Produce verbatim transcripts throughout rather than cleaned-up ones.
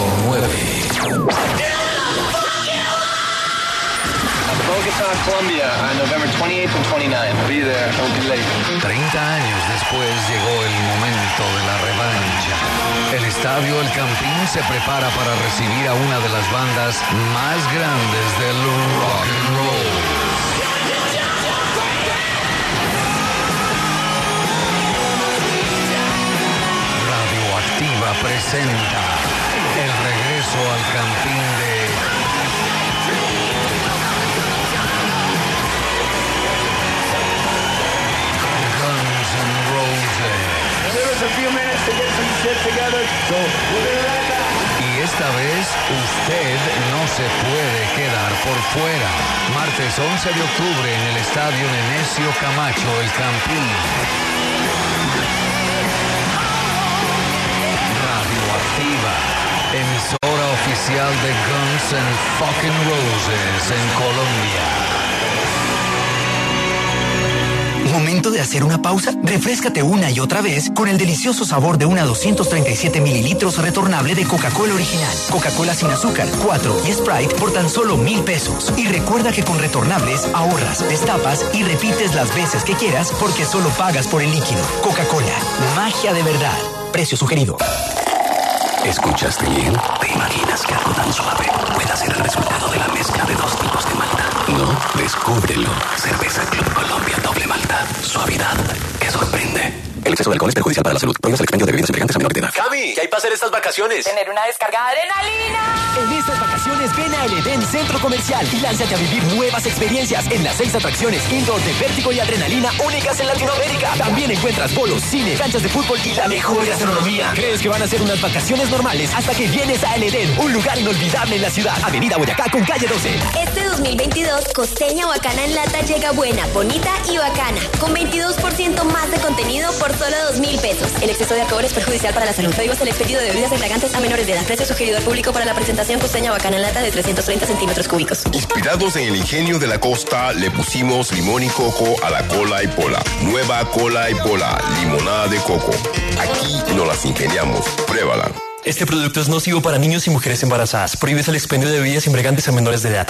nueve. Bogotá, Colombia, on November twenty-eighth and twenty-ninth. Be there, don't be late. Treinta años después llegó el momento de la revancha. El estadio El Campín se prepara para recibir a una de las bandas más grandes del rock and roll. Radioactiva presenta el regreso al Campín de Guns N' Roses. Y esta vez usted no se puede quedar por fuera. Martes once de octubre en el Estadio Nemesio Camacho, El Campín. Radioactiva, emisora oficial de Guns N' fucking Roses en Colombia. ¿Momento de hacer una pausa? Refréscate una y otra vez con el delicioso sabor de una doscientos treinta y siete mililitros retornable de Coca-Cola original. Coca-Cola sin azúcar, cuatro y Sprite por tan solo mil pesos. Y recuerda que con retornables ahorras, destapas y repites las veces que quieras porque solo pagas por el líquido. Coca-Cola, magia de verdad. Precio sugerido. ¿Escuchaste bien? ¿Te imaginas que algo tan suave pueda ser el resultado de la mezcla de dos tipos de malta? No, descúbrelo. Cerveza Club Colombia Doble Malta. Suavidad que sorprende. El exceso de alcohol es perjudicial para la salud. Prohíbas el expendio de bebidas embriagantes a menores de edad. Cami, ¿qué hay para hacer estas vacaciones? Tener una descarga de adrenalina. En estas vacaciones ven a El Edén Centro Comercial y lánzate a vivir nuevas experiencias en las seis atracciones indoor de Vértigo y Adrenalina únicas en Latinoamérica. También encuentras bolos, cine, canchas de fútbol y la mejor gastronomía. ¿Crees que van a ser unas vacaciones normales hasta que vienes a El Edén, un lugar inolvidable en la ciudad? Avenida Boyacá con calle doce. Este dos mil veintidós, Costeña Bacana en Lata llega buena, bonita y bacana, con veintidós por ciento más de contenido por solo dos mil pesos. El exceso de alcohol es perjudicial para la salud. Prohíbas el expendio de bebidas embriagantes a menores de edad. Precio sugerido al público para la presentación Costeña Bacana en Lata de trescientos treinta centímetros cúbicos. Inspirados en el ingenio de la costa, le pusimos limón y coco a la cola y pola. Nueva cola y pola, limonada de coco. Aquí nos las ingeniamos. Pruébala. Este producto es nocivo para niños y mujeres embarazadas. Prohíbes el expendio de bebidas embriagantes a menores de edad.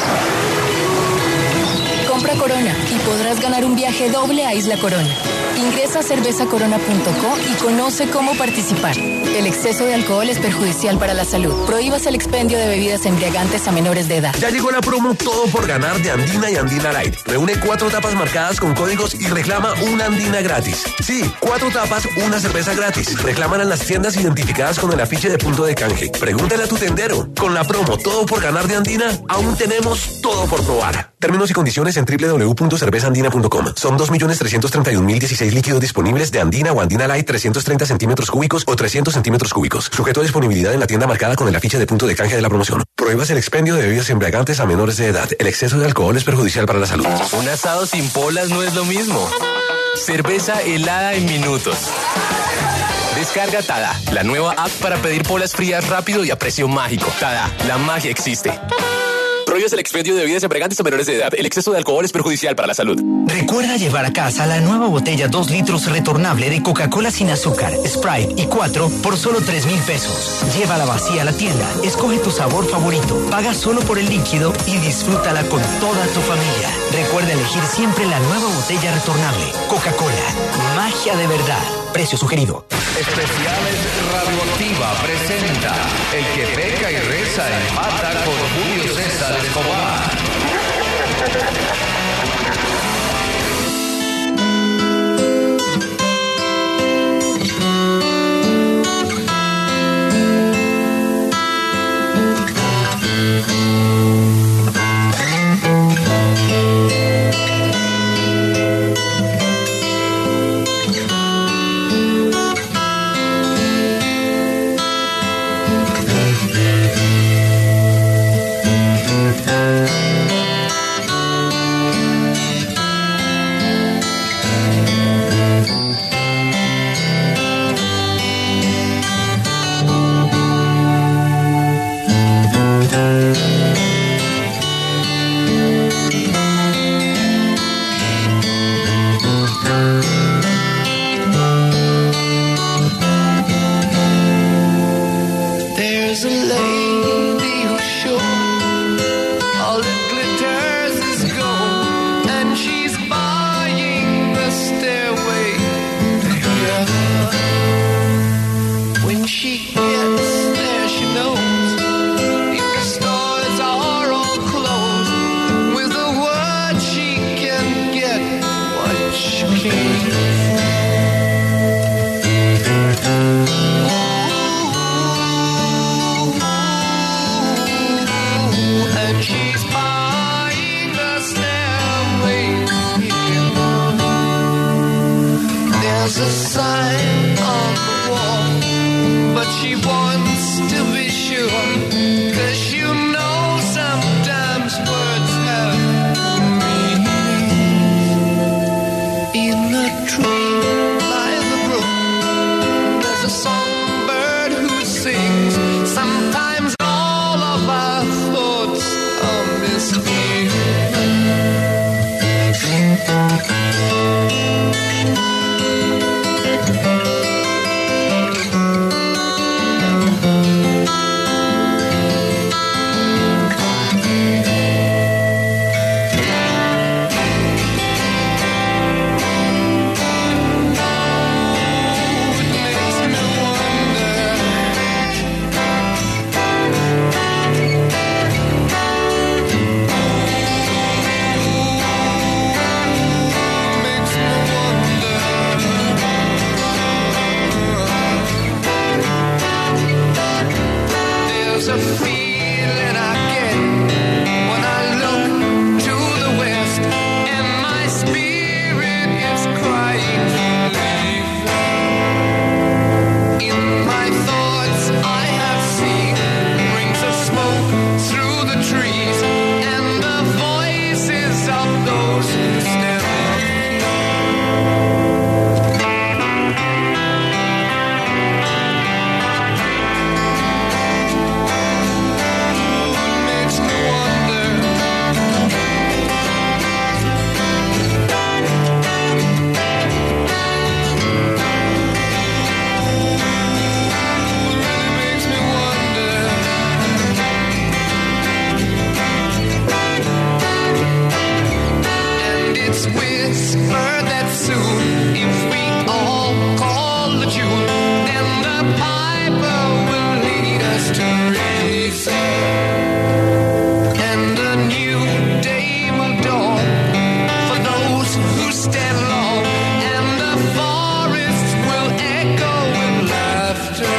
Compra Corona y podrás ganar un viaje doble a Isla Corona. Ingresa a cerveza corona punto co y conoce cómo participar. El exceso de alcohol es perjudicial para la salud. Prohíbas el expendio de bebidas embriagantes a menores de edad. Ya llegó la promo Todo por Ganar de Andina y Andina Light. Reúne cuatro tapas marcadas con códigos y reclama una Andina gratis. Sí, cuatro tapas, una cerveza gratis. Reclámala en las tiendas identificadas con el afiche de punto de canje. Pregúntale a tu tendero. Con la promo Todo por Ganar de Andina, aún tenemos todo por probar. Términos y condiciones en doble u doble u doble u punto cerveza andina punto com. Son dos millones trescientos treinta y un mil dieciséis líquidos disponibles de Andina o Andina Light trescientos treinta centímetros cúbicos o trescientos centímetros cúbicos. Sujeto a disponibilidad en la tienda marcada con el afiche de punto de canje de la promoción. Prohíbas el expendio de bebidas embriagantes a menores de edad. El exceso de alcohol es perjudicial para la salud. Un asado sin polas no es lo mismo. Cerveza helada en minutos. Descarga Tada, la nueva app para pedir polas frías rápido y a precio mágico. Tada, la magia existe. Prohíbes el expendio de bebidas embriagantes a menores de edad. El exceso de alcohol es perjudicial para la salud. Recuerda llevar a casa la nueva botella dos litros retornable de Coca-Cola sin azúcar, Sprite y cuatro por solo tres mil pesos. Llévala vacía a la tienda, escoge tu sabor favorito, paga solo por el líquido y disfrútala con toda tu familia. Recuerda elegir siempre la nueva botella retornable. Coca-Cola, magia de verdad. Precio sugerido. Especiales Radioactiva presenta El que peca y reza empata con Julio César Escobar. radio show. All it glitters is gold, and she's buying the stairway to heaven. When she gets there, she knows if the stores are all closed, with a word she can get what she came for. And she's buying the stairway to heaven. There's a sign on the wall, but she wants to be sure, 'cause you know sometimes words have meaning. In a tree by the brook, there's a songbird who sings. Sometimes all of our thoughts are misleading. There's a feeling I get when I look to the west, and my spirit is crying for relief. In my thoughts I have seen rings of smoke through the trees, and the voices of those who stand up. Makes me wonder. Really makes me wonder. And it's whispered that soon, if we all call the tune, then the piper will lead us to reason. And a new day will dawn for those who stand long, and the forests will echo with laughter.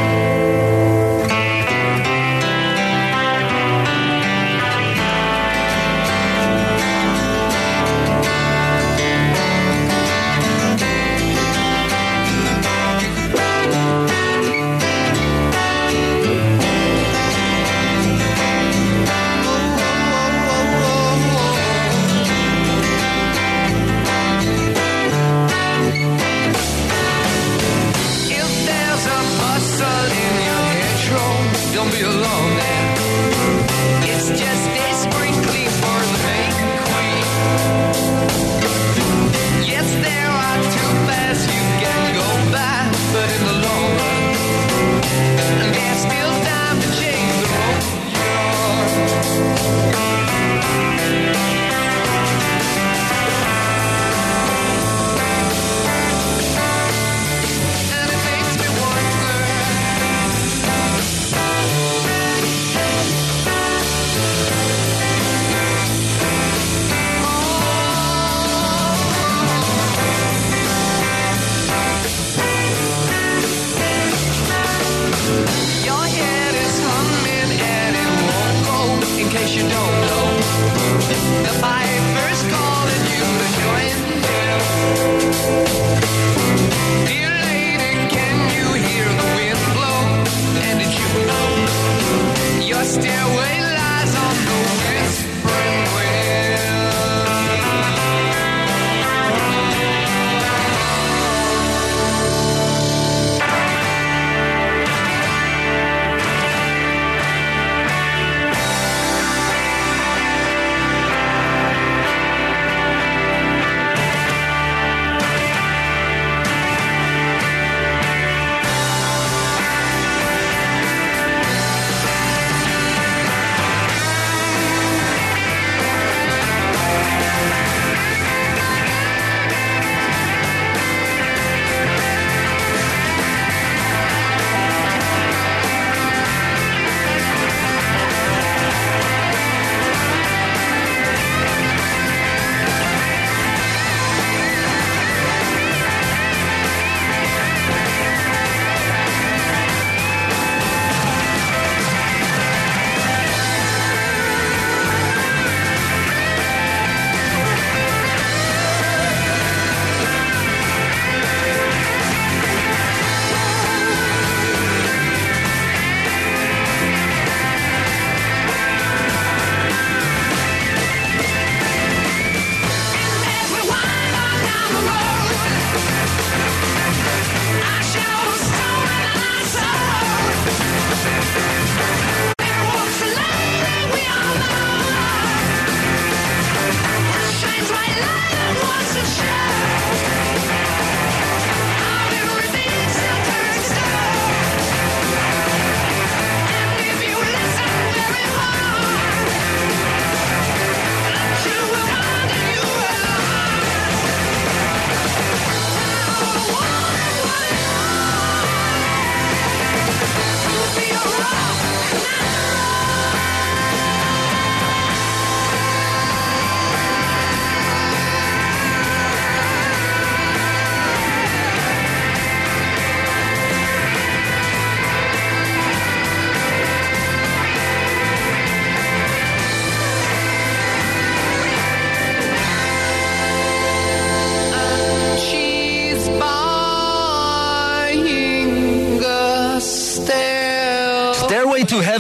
If there's a bustle in your hedgerow, don't be alone there. It's just a sprinkling for the maiden queen. Yes, there are two paths you can go by, but in the long run, there's still time to change the road you're on. And it makes me wonder.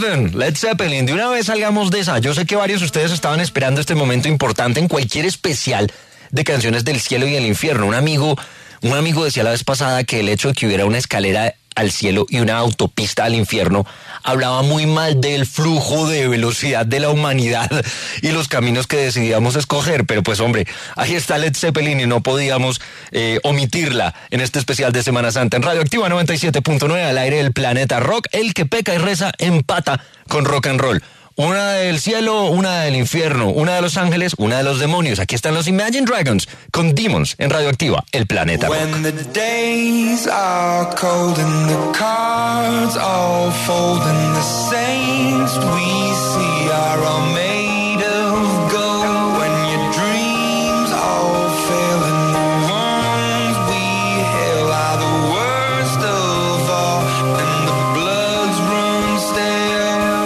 Heaven, Led Zeppelin. De una vez salgamos de esa. Yo sé que varios de ustedes estaban esperando este momento importante en cualquier especial de canciones del cielo y del infierno. Un amigo, un amigo decía la vez pasada que el hecho de que hubiera una escalera al cielo y una autopista al infierno hablaba muy mal del flujo de velocidad de la humanidad y los caminos que decidíamos escoger, pero pues hombre, ahí está Led Zeppelin y no podíamos eh, omitirla en este especial de Semana Santa en Radioactiva noventa y siete punto nueve, al aire del planeta rock. El que peca y reza empata con rock and roll. Una del cielo, una del infierno, una de los ángeles, una de los demonios. Aquí están los Imagine Dragons con Demons en Radioactiva, el planeta rock. When the days are cold and the cards all fold and the saints we see are all made of gold. When your dreams all fail and the ones we hail are the worst of all and the bloods run stale.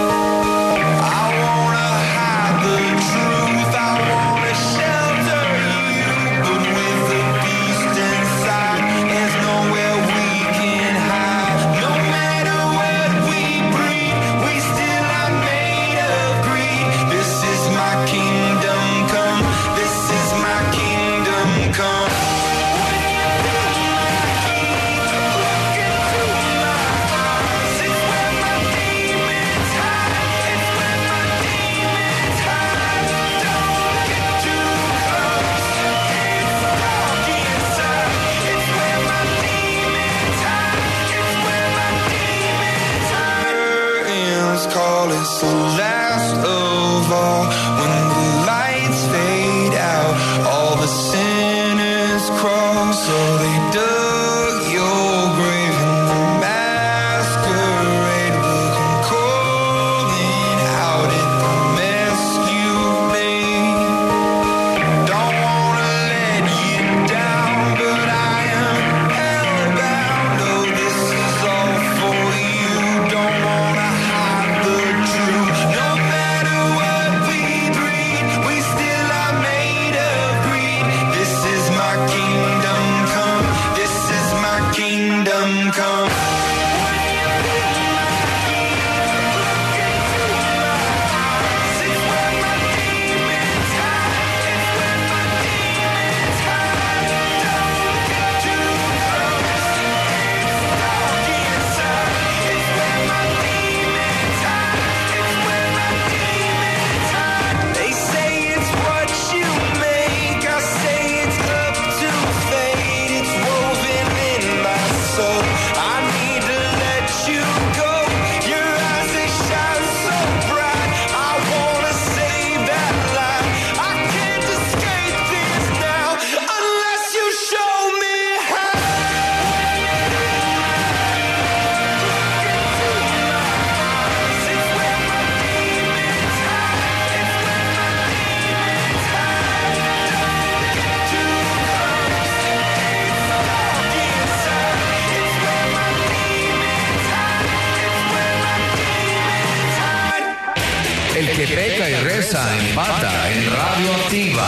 It's the last of all. When the lights fade out, all the sinners crawl. So they dug your grave and the masquerade will come calling out at the mess you made. Don't wanna let you down, but I am hellbound. Oh, this is all for you. Don't wanna hide the truth. No matter what we breed, we still are made of greed. This is my kingdom come. This is my kingdom come. They say it's what you make. I say it's up to fate. It's woven in my soul. I need to let you go. Your eyes, they shine so bright. I wanna save that light. I can't escape this now unless you show me how. El que peca y reza empata en Radioactiva.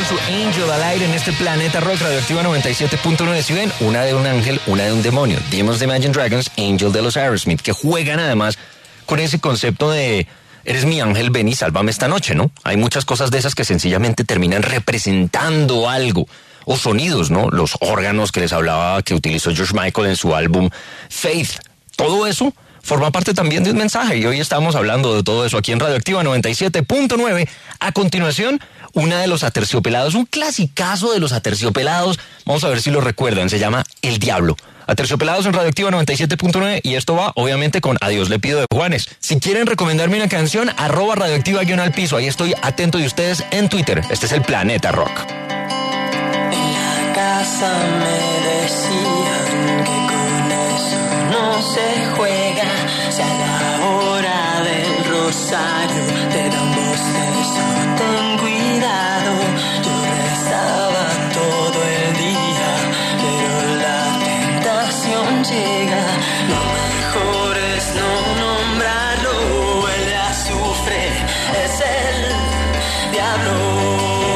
su Angel al aire en este Planeta Rock Radioactiva noventa y siete punto nueve. Si ven, una de un ángel, una de un demonio. Demons de Imagine Dragons, Angel de los Aerosmith, que juegan además con ese concepto de eres mi ángel, ven y sálvame esta noche, ¿no? Hay muchas cosas de esas que sencillamente terminan representando algo. O sonidos, ¿no? Los órganos que les hablaba que utilizó George Michael en su álbum Faith. Todo eso forma parte también de un mensaje y hoy estamos hablando de todo eso aquí en Radioactiva noventa y siete punto nueve. A continuación, una de los Aterciopelados, un clasicazo de los Aterciopelados. Vamos a ver si lo recuerdan, se llama El Diablo. Aterciopelados en Radioactiva noventa y siete punto nueve y esto va obviamente con Adiós le pido de Juanes. Si quieren recomendarme una canción, arroba radioactiva guión al piso, ahí estoy atento de ustedes en Twitter. Este es el Planeta Rock. En la casa me decían que con eso no se juega, si a la hora del rosario te da un bostezo, ten cuidado. Yo rezaba todo el día, pero la tentación llega. Lo mejor es no nombrarlo, el azufre es el diablo.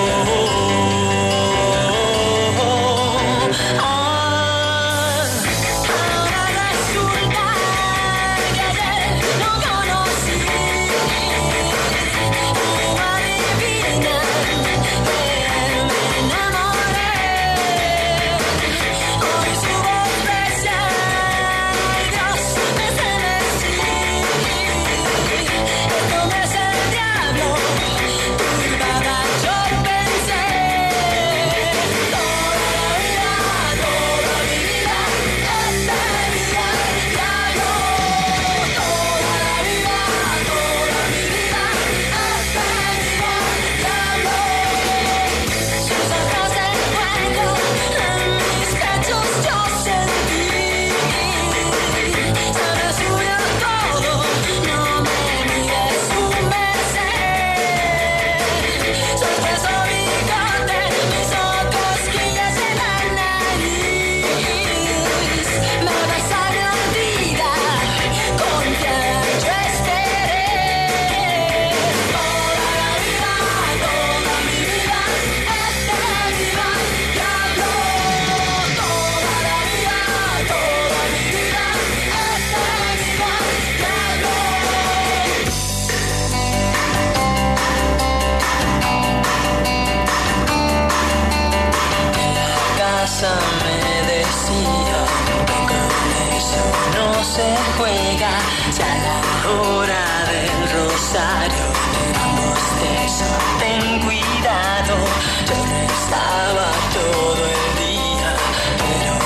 Me decía que con eso no se juega, si a la hora del rosario te da un bostezo, ten cuidado. Yo rezaba todo el día, pero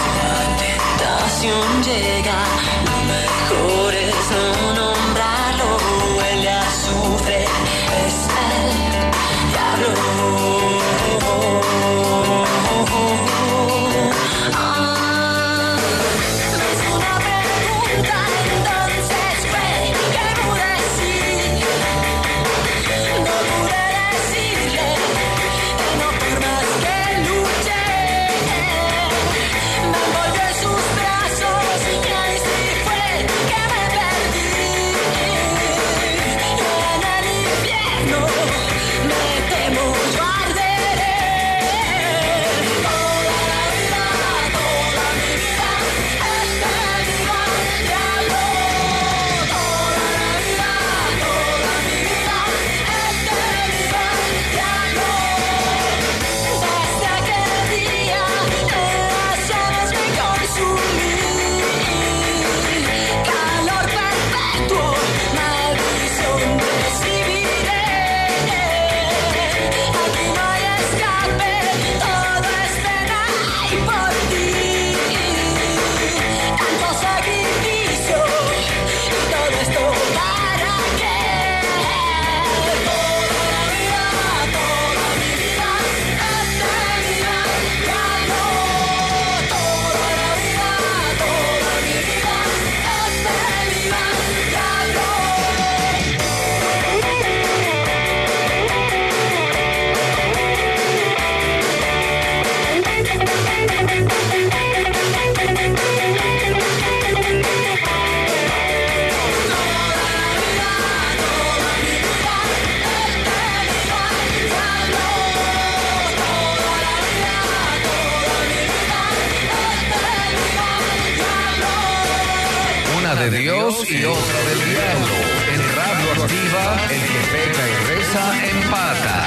la tentación llega. Lo mejor es no nombrarlo, el azufre es el diablo. Entonces fue que pude decir y otra del diablo. En Radio Activa, el que peca y reza empata.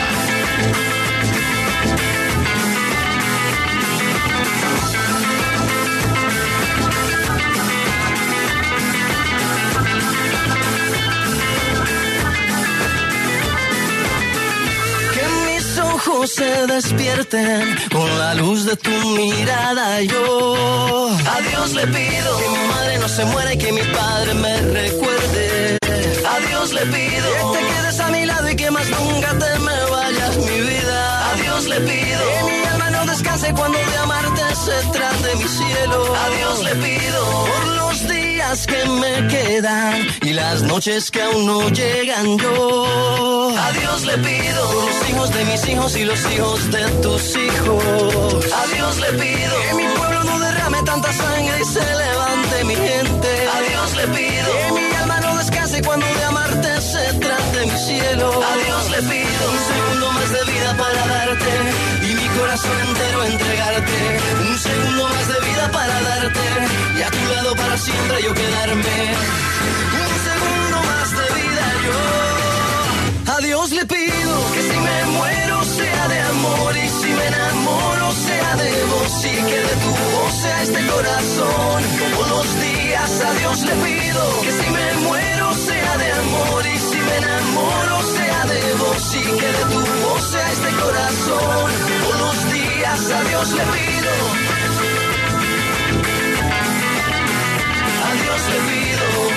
Se despierten con la luz de tu mirada. Yo a Dios le pido que mi madre no se muera y que mi padre me recuerde. A Dios le pido que te quedes a mi lado y que más nunca te me vayas, mi vida. A Dios le pido que mi alma no descanse cuando de amarte se trate, mi cielo. A Dios le pido por los días que me quedan y las noches que aún no llegan. Yo a Dios le pido por los hijos de mis hijos y los hijos de tus hijos. A Dios le pido que mi pueblo no derrame tanta sangre y se levante mi gente. A Dios le pido que mi alma no descanse cuando de amarte se trate, mi cielo. A Dios le pido un segundo más de vida para darte y mi corazón entero entregarte. Un segundo más de vida para darte y a tu lado para siempre yo quedarme. Un segundo más de vida yo. A Dios le pido que si me muero sea de amor y si me enamoro sea de vos y que de tu voz sea este corazón. Todos los días a Dios le pido que si me muero sea de amor y si me enamoro sea de vos y que de tu voz sea este corazón. Todos los días a Dios le pido. A Dios le pido.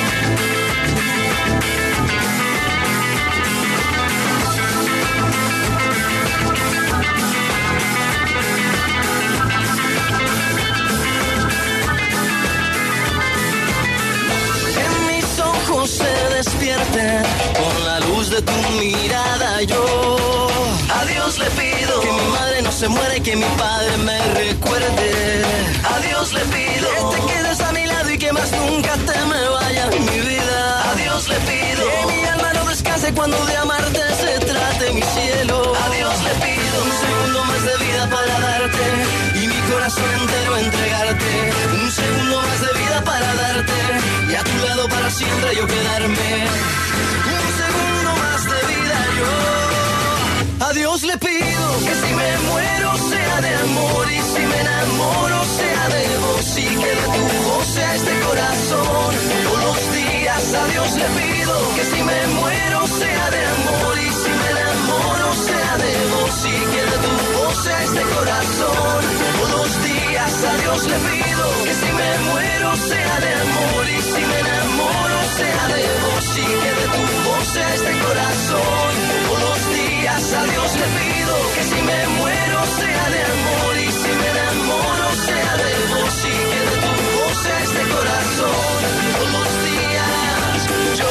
Se despierten con la luz de tu mirada. Yo a Dios le pido que mi madre no se muera y que mi padre me recuerde. A Dios le pido que te quedes a mi lado y que más nunca te me vayas, mi vida. A Dios le pido que mi alma no descanse cuando de amarte se trate, mi cielo. A Dios le pido un segundo más de vida para darte y mi corazón entero entregarte. Un segundo más de vida para darte y a tu lado para siempre yo quedarme. Un segundo más de vida yo. A Dios le pido que si me muero sea de amor y si me enamoro sea de vos y que de tu voz sea este corazón. Todos los días a Dios le pido que si me muero sea de amor y si me enamoro sea de vos y que de tu voz sea este corazón. Todos los días a Dios le pido que si me muero sea de amor y si me enamoro sea de vos y que de tu voz sea este corazón. Todos los días a Dios le pido que si me muero sea de amor y si me enamoro sea de vos y que de tu voz sea este corazón. Todos los días yo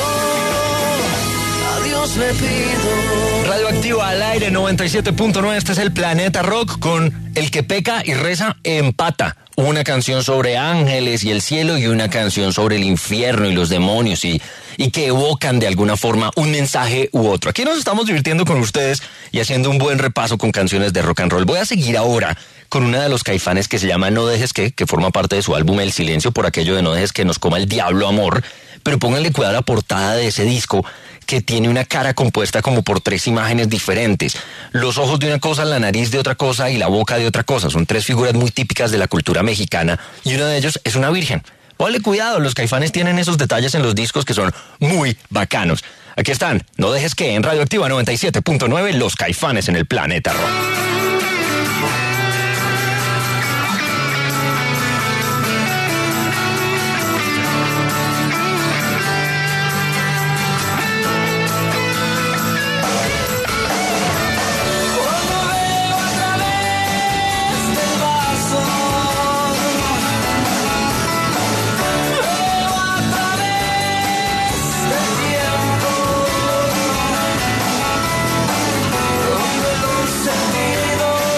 a Dios le pido. Radioactiva al aire noventa y siete punto nueve. Este es el Planeta Rock con El que peca y reza empata. Una canción sobre ángeles y el cielo y una canción sobre el infierno y los demonios y, y que evocan de alguna forma un mensaje u otro. Aquí nos estamos divirtiendo con ustedes y haciendo un buen repaso con canciones de rock and roll. Voy a seguir ahora con una de los Caifanes que se llama No dejes que, que forma parte de su álbum El Silencio, por aquello de No dejes que nos coma el diablo amor. Pero pónganle cuidado a la portada de ese disco, que tiene una cara compuesta como por tres imágenes diferentes. Los ojos de una cosa, la nariz de otra cosa y la boca de otra cosa. Son tres figuras muy típicas de la cultura mexicana y uno de ellos es una virgen. Ponle cuidado, los Caifanes tienen esos detalles en los discos que son muy bacanos. Aquí están, No dejes que, en Radioactiva noventa y siete punto nueve, los Caifanes en el Planeta Rock. Donde los sentidos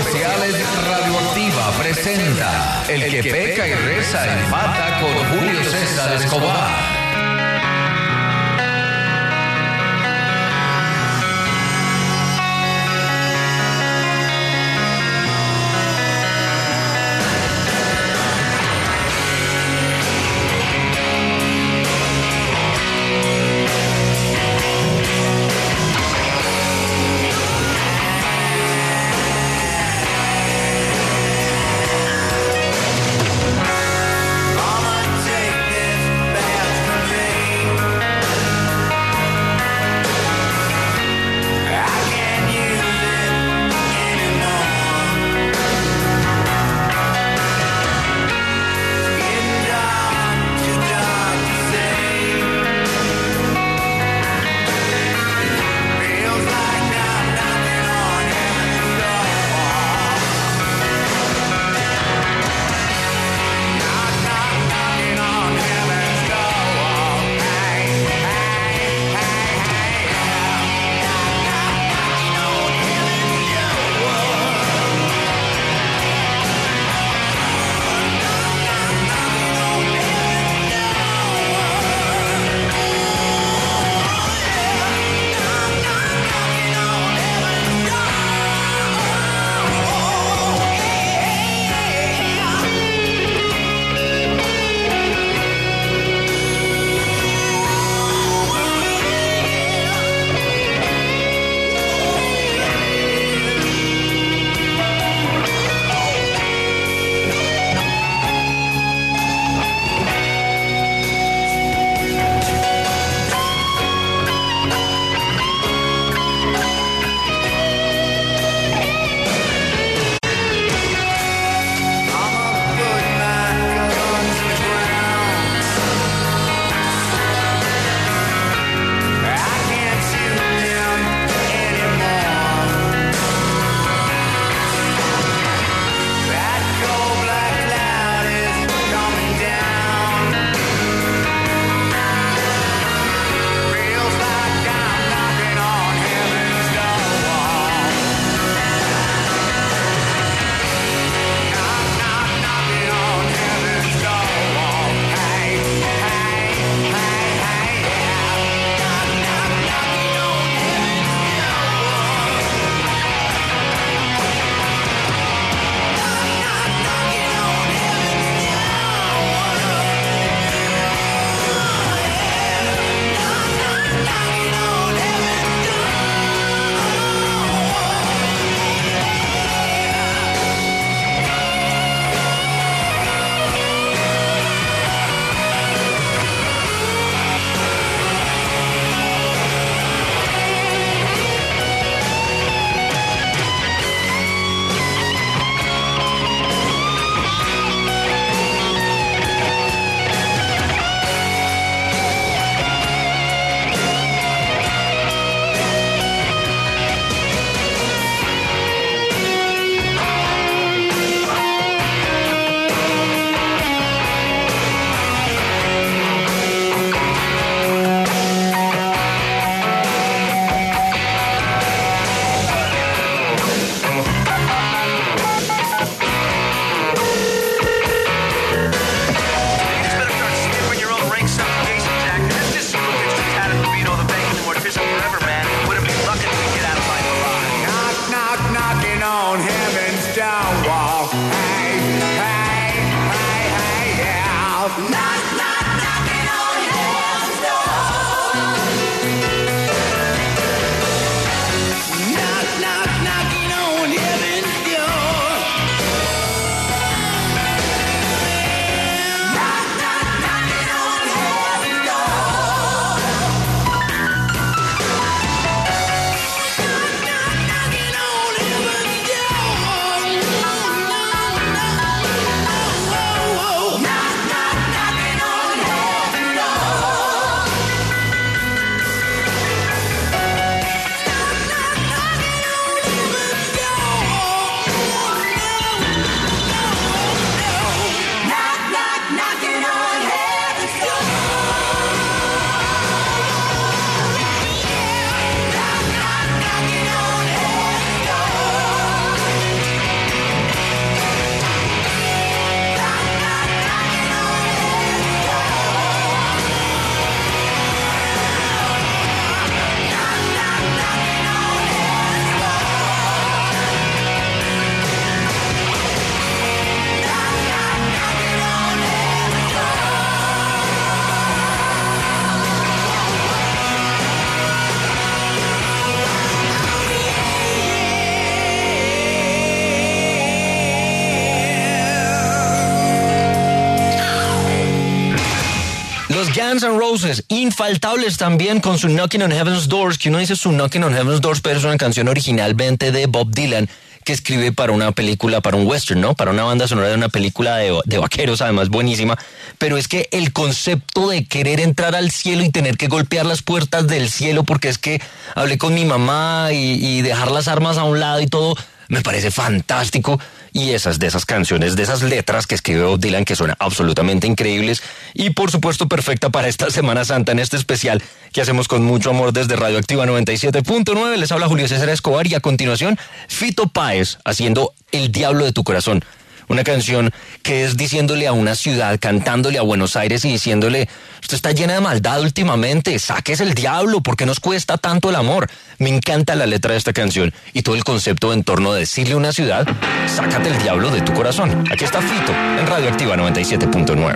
Especiales Radioactiva presenta El que peca y reza empata con Julio César Escobar. Mama, take this bad Guns N' Roses, infaltables también con su Knocking on Heaven's Doors, que uno dice su Knocking on Heaven's Doors, pero es una canción originalmente de Bob Dylan, que escribe para una película, para un western, ¿no? Para una banda sonora de una película de, de vaqueros, además buenísima. Pero es que el concepto de querer entrar al cielo y tener que golpear las puertas del cielo, porque es que hablé con mi mamá y, y dejar las armas a un lado y todo, me parece fantástico. Y esas de esas canciones, de esas letras que escribe Bob Dylan, que suenan absolutamente increíbles. Y por supuesto perfecta para esta Semana Santa en este especial que hacemos con mucho amor desde Radioactiva noventa y siete punto nueve. Les habla Julio César Escobar y a continuación Fito Páez haciendo El Diablo de tu Corazón. Una canción que es diciéndole a una ciudad, cantándole a Buenos Aires y diciéndole: usted está llena de maldad últimamente, sáquese el diablo, ¿por qué nos cuesta tanto el amor? Me encanta la letra de esta canción y todo el concepto en torno de decirle a una ciudad: sácate el diablo de tu corazón. Aquí está Fito en Radioactiva noventa y siete punto nueve.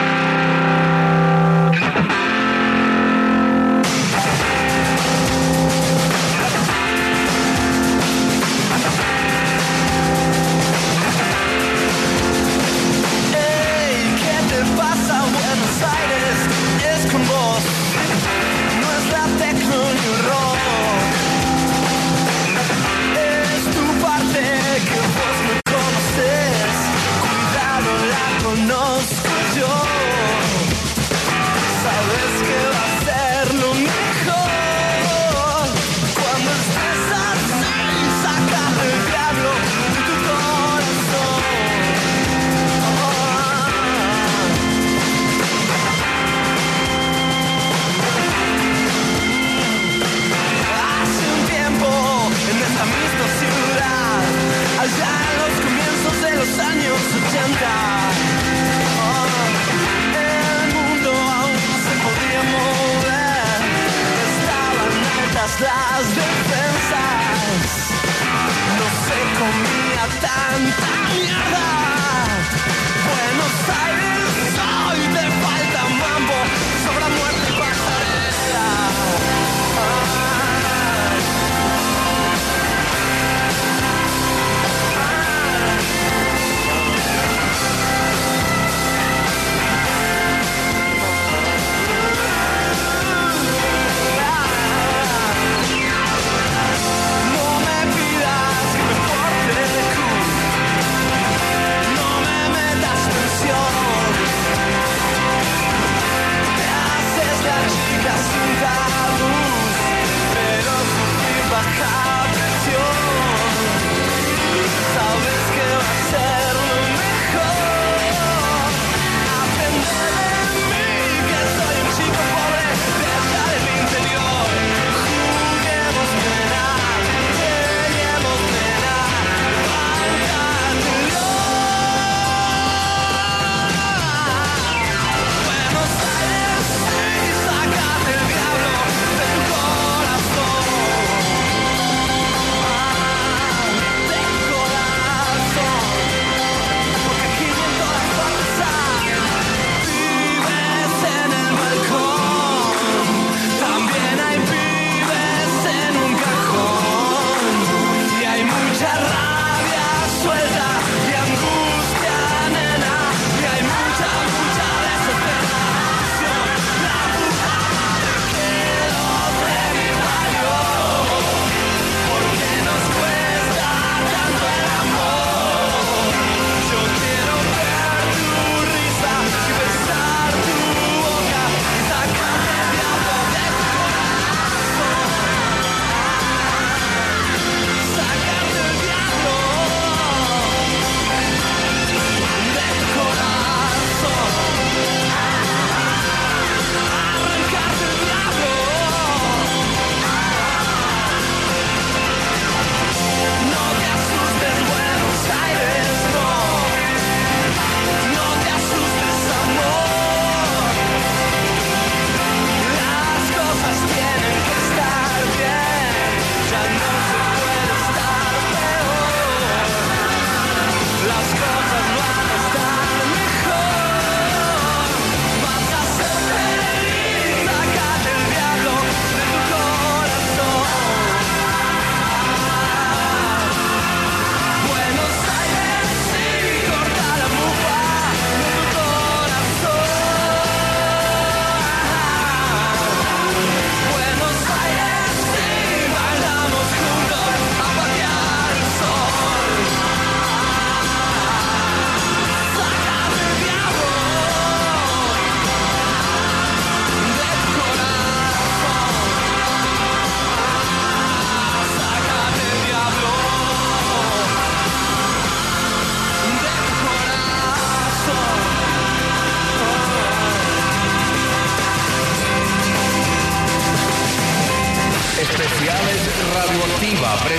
Las defensas, no se comía tanta mierda. Buenos Aires, hoy te falta mambo, sobra muerte y pasarela. No me pidas que me porte de cool, no me metas tensión.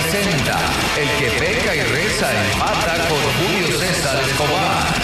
presenta El que peca y reza empata con Julio César Escobar.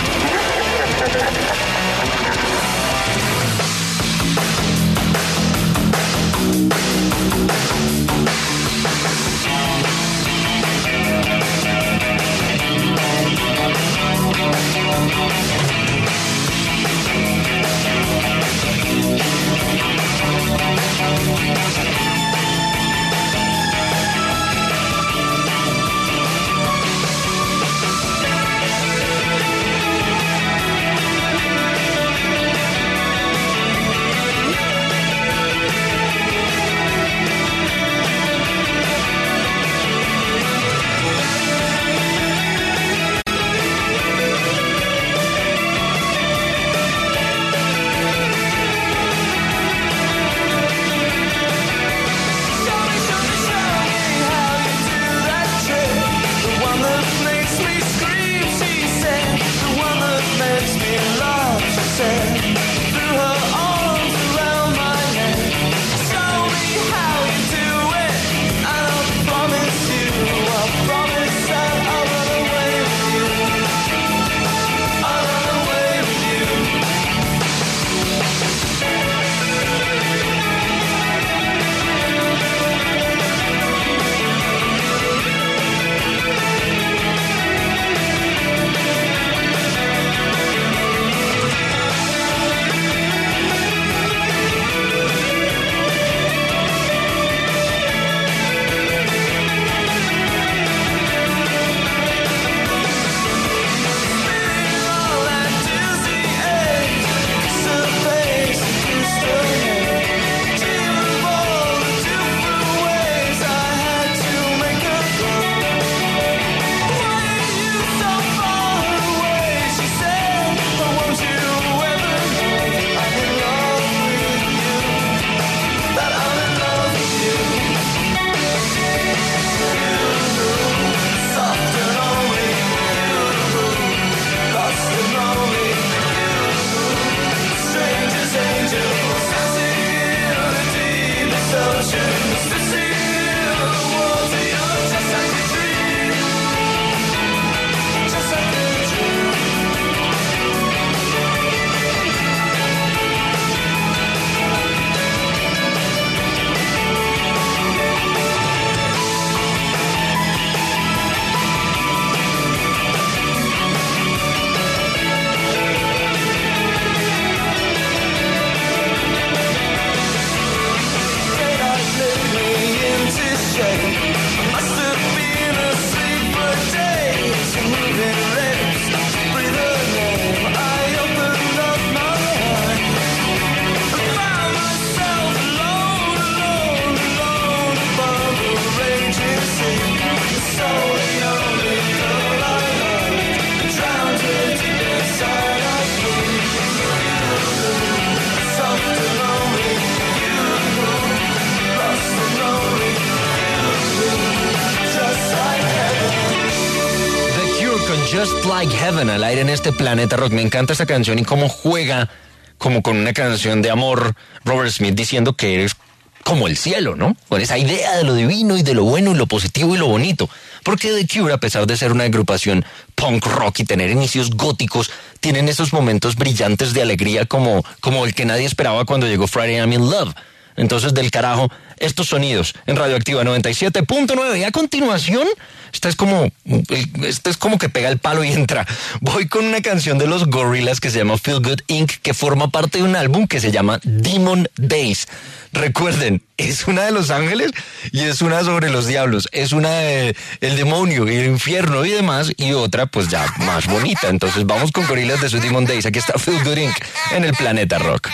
Just Like Heaven al aire en este Planeta Rock. Me encanta esta canción y cómo juega como con una canción de amor Robert Smith diciendo que eres como el cielo, ¿no? Con esa idea de lo divino y de lo bueno y lo positivo y lo bonito. Porque The Cure, a pesar de ser una agrupación punk rock y tener inicios góticos, tienen esos momentos brillantes de alegría como, como el que nadie esperaba cuando llegó Friday I'm in Love. Entonces, del carajo, estos sonidos en Radioactiva noventa y siete punto nueve. Y a continuación, esta es como, esta es como que pega el palo y entra. Voy con una canción de los Gorillaz que se llama Feel Good Incorporated, que forma parte de un álbum que se llama Demon Days. Recuerden, es una de Los Ángeles y es una sobre los diablos. Es una de el demonio y el infierno y demás, y otra pues ya más bonita. Entonces vamos con Gorillaz de su Demon Days. Aquí está Feel Good Incorporated en el Planeta Rock.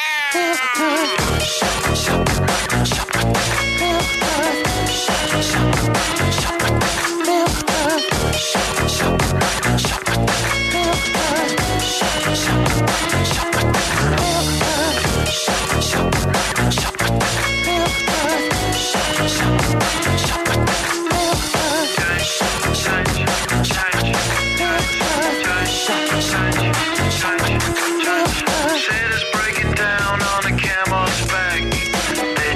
Said it's breaking down on a camel's back.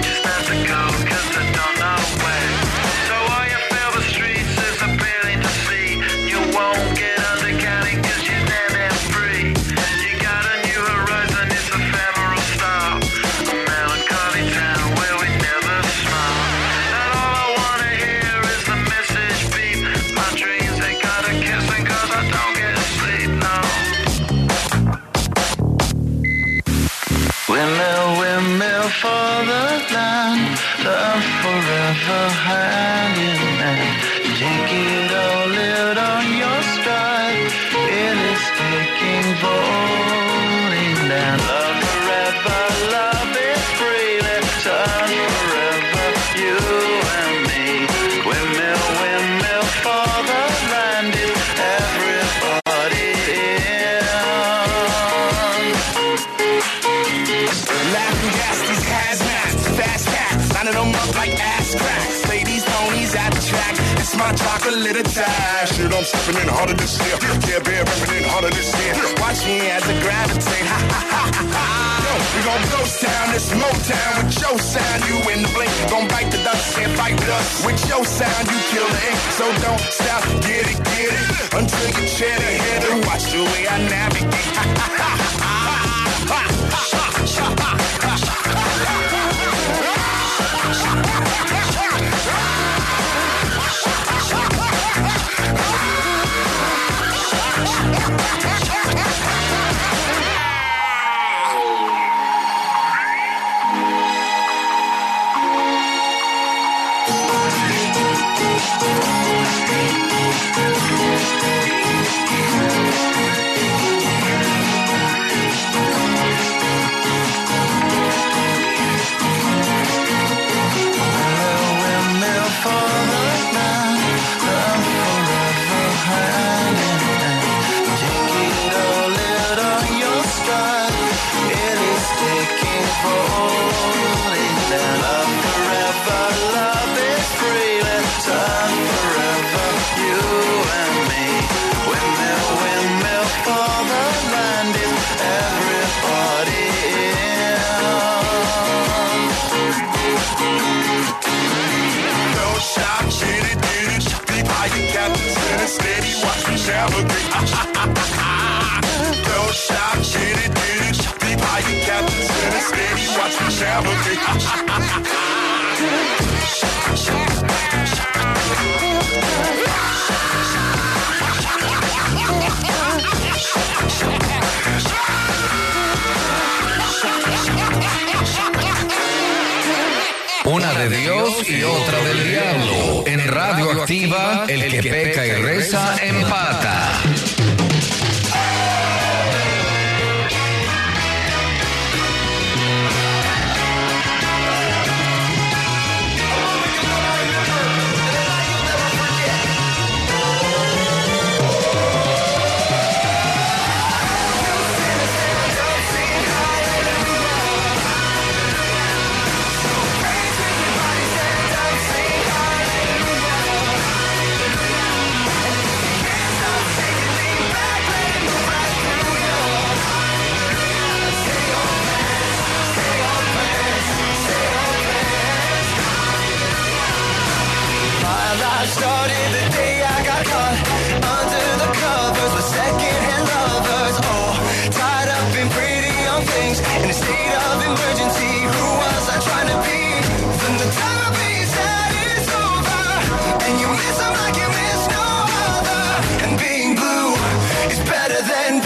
falling down. Love forever, love is freely turn forever, you and me. Windmill, windmill for the land is everybody in. Laughing gas, these hazmats, fast cats, lining them up like ass cracks. Play these ponies at the track. It's my chocolate attack. Shit, I'm stepping in harder this year. Yeah, bear repping in harder this year. Watch me as I gravitate. Ha ha ha ha ha. Yo, we gon' ghost town, this Motown with your sound. You in the blink, gon' bite the dust, can't fight with us. With your sound, you kill the ink. So don't stop, get it, get it. Until you cheddar hit it. Watch the way I navigate. Ha ha ha ha ha. Steady, watch me navigate. Don't shop, get it, get it. Deep high, you captains in it. Steady, watch me navigate. Una de Dios y otra del diablo. En Radio Activa, el que peca y reza empata. Started the day I got caught under the covers with secondhand lovers. Oh, tied up in pretty young things in a state of emergency. Who was I trying to be? From the time of being sad is over, and you miss them like you miss no other. And being blue is better than